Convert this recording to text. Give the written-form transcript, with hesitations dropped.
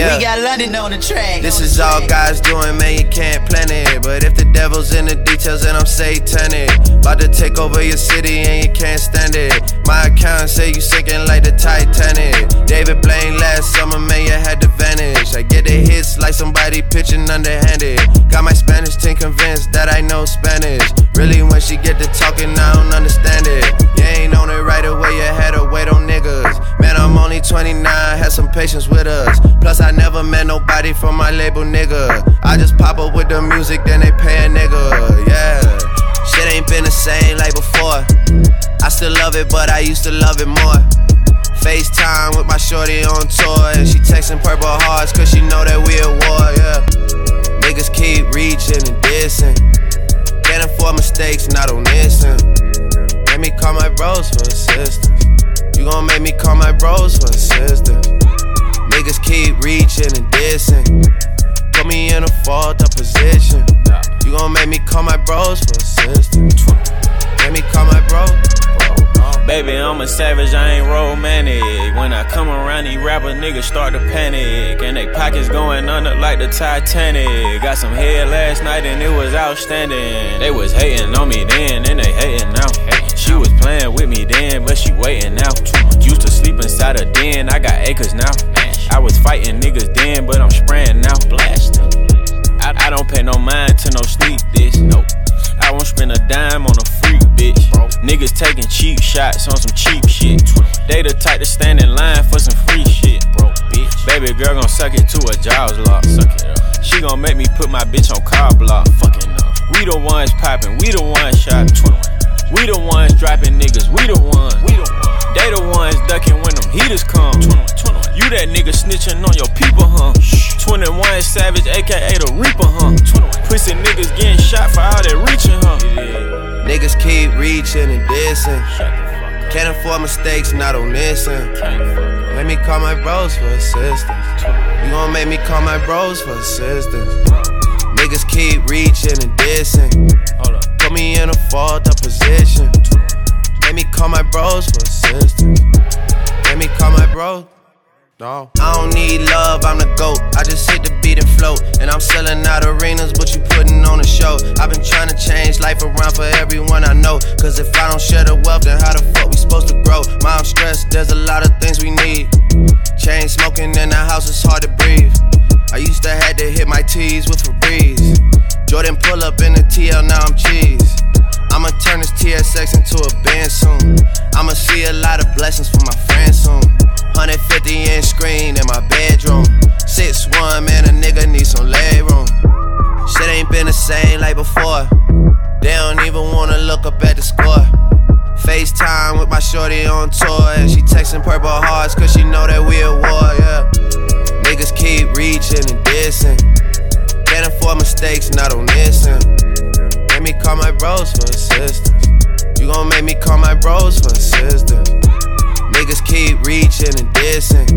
Yeah. We got London on the track. This is all God's doing, man, you can't plan it. But if the devil's in the details, then I'm satanic. About to take over your city and you can't stand it. My accountant say you sinking like the Titanic. David Blaine last summer, man, you had to vanish. I get the hits like somebody pitching underhanded. Got my Spanish team convinced that I know Spanish. Really, when she get to talking, I don't understand it. You ain't on it right away, you had to wait on niggas. Man, I'm only 29, had some patience with us. Plus, I never met nobody from my label, nigga. I just pop up with the music, then they pay a nigga, yeah. Shit ain't been the same like before. I still love it, but I used to love it more. FaceTime with my shorty on tour, and she texting purple hearts cause she know that we at war, yeah. Niggas keep reaching and dissing. Can't afford mistakes, not on this end. Let me call my bros for assistance. You gon' make me call my bros for assistance. Niggas keep reaching and dissing. Put me in a fucked up position. You gon' make me call my bros for assistance. Let me call my bros. Baby, I'm a savage, I ain't romantic. When I come around, these rapper niggas start to panic. And they pockets going under like the Titanic. Got some head last night and it was outstanding. They was hating on me then and they hating now. She was playing with me then, but she waiting now. Used to sleep inside a den, I got acres now. I was fighting niggas then, but I'm spraying now. I don't pay no mind to no sneak this, nope. I won't spend a dime on a freak, bitch. Niggas taking cheap shots on some cheap shit. They the type to stand in line for some free shit, bro, bitch. Baby girl gon' suck it to a jaws lock. Suck it up. She gon' make me put my bitch on car block. Fucking up. We the ones poppin', we the ones shopping. We the ones dropping niggas, we the ones. They the ones ducking when them heaters come. You that nigga snitching on your people, huh? 21 Savage, aka the Reaper, huh? Pussy niggas getting shot for all that reaching, huh? Niggas keep reaching and dissing. Can't afford mistakes, not on this end. Let me call my bros for assistance. You gon' make me call my bros for assistance. Niggas keep reaching and dissing. Put me in a fucked up position. Let me call my bros for assistance. Let me call my bros. No. I don't need love, I'm the GOAT. I just hit the beat and float. And I'm selling out arenas, but you putting on a show. I've been trying to change life around for everyone I know. Cause if I don't share the wealth, then how the fuck we supposed to grow? Mom stressed, there's a lot of things we need. Chain smoking in the house, it's hard to breathe. I used to had to hit my T's with Febreze. Jordan pull up in the TL, now I'm cheese. I'ma turn this TSX into a band soon. I'ma see a lot of blessings for my friends soon. 150-inch screen in my bedroom. 6'1", man, a nigga need some leg room. Shit ain't been the same like before. They don't even wanna look up at the score. FaceTime with my shorty on tour, and she texting purple hearts cause she know that we at war, yeah. Niggas keep reaching and dissing. Can't afford mistakes, not on this end. Let me call my bros for assistance. You gon' make me call my bros for assistance. Niggas keep reaching and dissing.